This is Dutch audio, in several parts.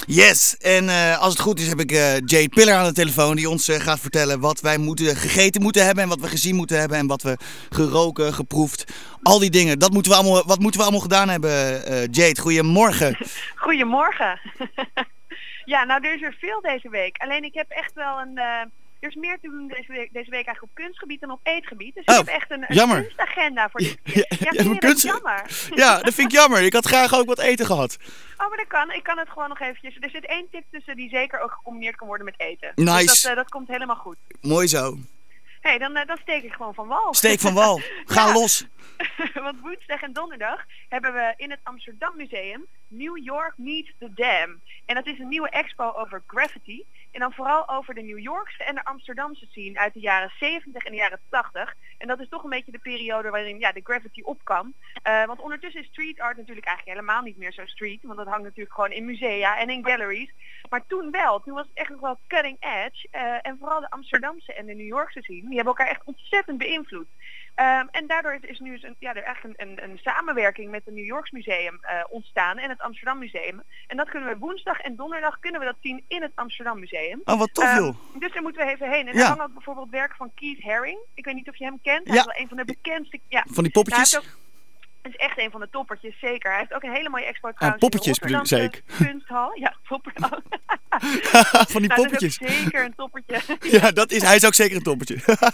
Yes, en als het goed is heb ik Jade Piller aan de telefoon die ons gaat vertellen wat wij gegeten moeten hebben en wat we gezien moeten hebben en wat we geroken, geproefd. Al die dingen, wat moeten we allemaal gedaan hebben, Jade? Goedemorgen. Goedemorgen. Ja, nou er is er veel deze week. Alleen ik heb echt wel er is meer te doen deze week eigenlijk op kunstgebied dan op eetgebied. Dus ik heb echt een kunstagenda voor dit keer. Ja, vind je dat jammer? Ja, dat vind ik jammer. Ik had graag ook wat eten gehad. Oh, maar dat kan. Ik kan het gewoon nog eventjes. Er zit één tip tussen die zeker ook gecombineerd kan worden met eten. Nice. Dus dat komt helemaal goed. Mooi zo. Hé, dan steek ik gewoon van wal. Steek van wal. Ga los. Want woensdag en donderdag hebben we in het Amsterdam Museum New York Meets the Dam. En dat is een nieuwe expo over graffiti. En dan vooral over de New Yorkse en de Amsterdamse scene uit de jaren 70 en de jaren 80. En dat is toch een beetje de periode waarin de graffiti opkwam. Want ondertussen is street art natuurlijk eigenlijk helemaal niet meer zo street. Want dat hangt natuurlijk gewoon in musea en in galleries. Maar toen wel. Toen was het echt nog wel cutting edge. En vooral de Amsterdamse en de New Yorkse scene. Die hebben elkaar echt ontzettend beïnvloed. En daardoor is nu er eigenlijk een samenwerking met het New Yorks Museum ontstaan en het Amsterdam Museum. En dat kunnen we woensdag en donderdag kunnen we dat zien in het Amsterdam Museum. Oh, wat tof joh. Dus daar moeten we even heen. En daar hangt ook bijvoorbeeld werk van Keith Haring. Ik weet niet of je hem kent. Hij is wel een van de bekendste... Ja. Van die poppetjes? Het is echt een van de toppertjes, zeker. Hij heeft ook een hele mooie expo trouwens. Poppetjes bedoel ik zeker. Kunsthal. Ja, topperhal. Van die poppetjes. Dat is ook zeker een toppertje. Ja, hij is ook zeker een toppertje.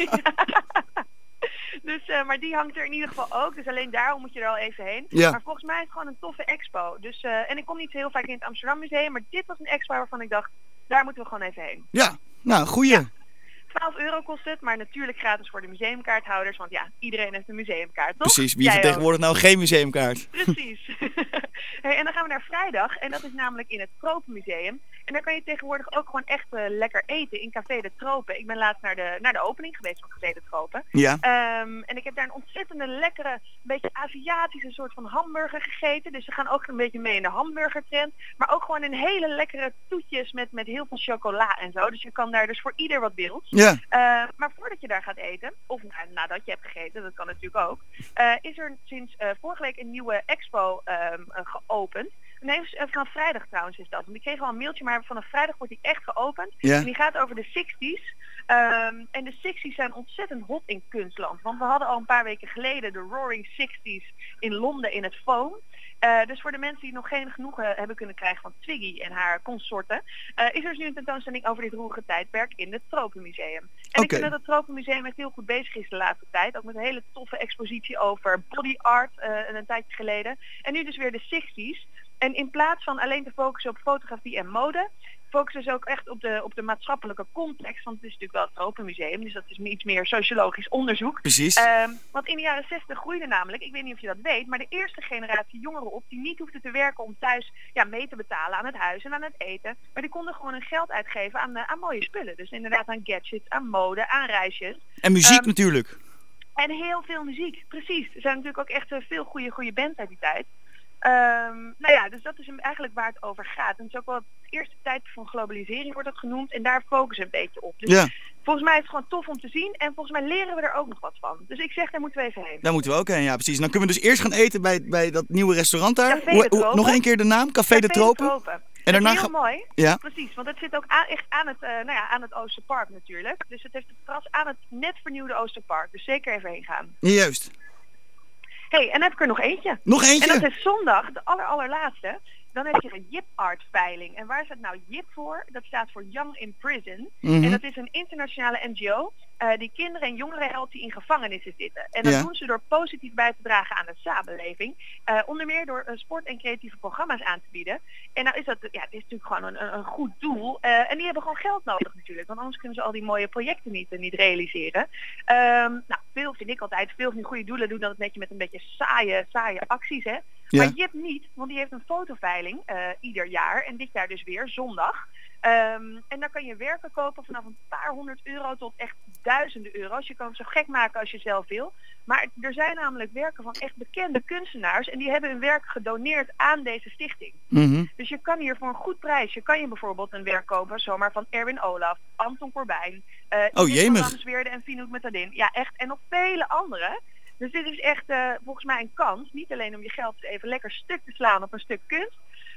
Dus, maar die hangt er in ieder geval ook. Dus alleen daarom moet je er al even heen. Ja. Maar volgens mij is het gewoon een toffe expo. Dus, en ik kom niet zo heel vaak in het Amsterdam Museum. Maar dit was een expo waarvan ik dacht, daar moeten we gewoon even heen. Ja, nou, goeie. Ja. €12 kost het, maar natuurlijk gratis voor de museumkaarthouders. Want ja, iedereen heeft een museumkaart, toch? Precies, wie heeft tegenwoordig nou geen museumkaart? Precies. Hey, en dan gaan we naar vrijdag. En dat is namelijk in het Tropenmuseum. En daar kan je tegenwoordig ook gewoon echt lekker eten in Café de Tropen. Ik ben laatst naar de opening geweest van Café de Tropen. Ja. En ik heb daar een ontzettende lekkere, beetje Aziatische soort van hamburger gegeten. Dus ze gaan ook een beetje mee in de hamburgertrend. Maar ook gewoon in hele lekkere toetjes met heel veel chocola en zo. Dus je kan daar dus voor ieder wat wilt. Ja. Maar voordat je daar gaat eten, of nadat je hebt gegeten, dat kan natuurlijk ook, is er sinds vorige week een nieuwe expo geopend. Nee, vanaf vrijdag trouwens is dat. Want ik kreeg al een mailtje, maar vanaf vrijdag wordt die echt geopend. Ja. En die gaat over de 60s. En de 60s zijn ontzettend hot in kunstland. Want we hadden al een paar weken geleden de Roaring 60s in Londen in het Foam. Dus voor de mensen die nog geen genoegen hebben kunnen krijgen van Twiggy en haar consorten, is er dus nu een tentoonstelling over dit roerige tijdperk in het Tropenmuseum. En ik vind dat het Tropenmuseum echt heel goed bezig is de laatste tijd. Ook met een hele toffe expositie over body art een tijdje geleden. En nu dus weer de 60s. En in plaats van alleen te focussen op fotografie en mode, focussen ze ook echt op de maatschappelijke context. Want het is natuurlijk wel het Tropenmuseum, dus dat is iets meer sociologisch onderzoek. Precies. Want in de jaren 60 groeide namelijk, ik weet niet of je dat weet, maar de eerste generatie jongeren op die niet hoefden te werken om thuis mee te betalen aan het huis en aan het eten. Maar die konden gewoon hun geld uitgeven aan mooie spullen. Dus inderdaad aan gadgets, aan mode, aan reisjes. En muziek natuurlijk. En heel veel muziek, precies. Er zijn natuurlijk ook echt veel goede bands uit die tijd. Dus dat is eigenlijk waar het over gaat. En het is ook wel het eerste tijdperk van globalisering wordt dat genoemd. En daar focussen we een beetje op. Dus volgens mij is het gewoon tof om te zien. En volgens mij leren we er ook nog wat van. Dus ik zeg, daar moeten we even heen. Daar moeten we ook heen, ja precies. En dan kunnen we dus eerst gaan eten bij dat nieuwe restaurant daar. Nog een keer de naam? Café de Tropen. En daarna heel mooi. Ja. Precies, want het zit ook echt aan het Oosterpark natuurlijk. Dus het heeft het terras aan het net vernieuwde Oosterpark. Dus zeker even heen gaan. Juist. Hey, en dan heb ik er nog eentje. Nog eentje? En dat is zondag, de allerlaatste. Dan heb je een Jip Art veiling. En waar staat nou Jip voor? Dat staat voor Young in Prison. En dat is een internationale NGO die kinderen en jongeren helpt die in gevangenissen zitten. En dat doen ze door positief bij te dragen aan de samenleving. Onder meer door sport- en creatieve programma's aan te bieden. En nou is dat, het is natuurlijk gewoon een goed doel. En die hebben gewoon geld nodig natuurlijk. Want anders kunnen ze al die mooie projecten niet realiseren. Veel vind ik altijd, veel van die goede doelen doen dat met een beetje saaie acties, hè. Ja. Maar Jip niet, want die heeft een fotoveiling ieder jaar. En dit jaar dus weer, zondag. En daar kan je werken kopen vanaf een paar €100 tot echt duizenden euro's. Je kan het zo gek maken als je zelf wil. Maar er zijn namelijk werken van echt bekende kunstenaars. En die hebben hun werk gedoneerd aan deze stichting. Dus je kan hier voor een goed prijs. Je kan je bijvoorbeeld een werk kopen zomaar van Erwin Olaf, Anton Corbijn, Ramsweerde en Finouk Metadin. Ja, echt. En nog vele anderen. Dus dit is echt volgens mij een kans. Niet alleen om je geld even lekker stuk te slaan op een stuk kunst.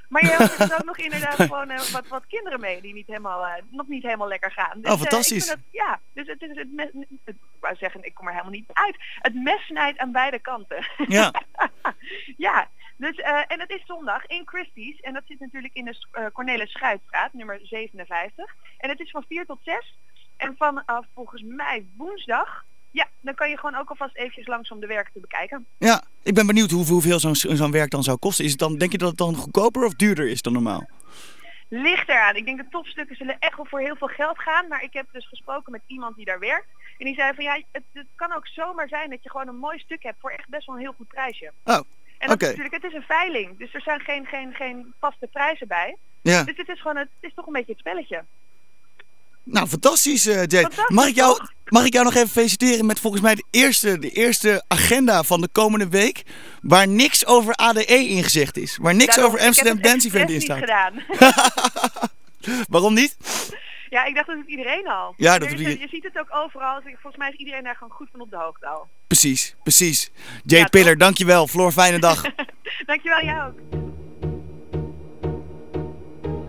Maar je helpt dus ook nog inderdaad gewoon wat kinderen mee die nog niet helemaal lekker gaan. Dus, fantastisch. Dus het is ik wou zeggen, ik kom er helemaal niet uit. Het mes snijdt aan beide kanten. Ja. Ja, dus, en het is zondag in Christie's. En dat zit natuurlijk in de Cornelis Schuitstraat, nummer 57. En het is van 4 tot 6. En vanaf volgens mij woensdag, ja, dan kan je gewoon ook alvast eventjes langs om de werken te bekijken. Ja, ik ben benieuwd hoeveel zo'n werk dan zou kosten. Is het dan, denk je dat het dan goedkoper of duurder is dan normaal? Ligt eraan. Ik denk de topstukken zullen echt wel voor heel veel geld gaan. Maar ik heb dus gesproken met iemand die daar werkt. En die zei van ja, het kan ook zomaar zijn dat je gewoon een mooi stuk hebt voor echt best wel een heel goed prijsje. Oh, en dat is natuurlijk, het is een veiling. Dus er zijn geen vaste prijzen bij. Ja. Dus het is toch een beetje het spelletje. Nou, fantastisch, Jade. Mag ik jou nog even feliciteren met volgens mij de eerste agenda van de komende week waar niks over ADE in gezegd is. Waar niks over Amsterdam Dance Event in staat. Gedaan. Waarom niet? Ja, ik dacht dat het iedereen al. Ja, je ziet het ook overal. Volgens mij is iedereen daar gewoon goed van op de hoogte al. Precies. Jade Piller, dankjewel. Floor, fijne dag. Dankjewel, jou ook.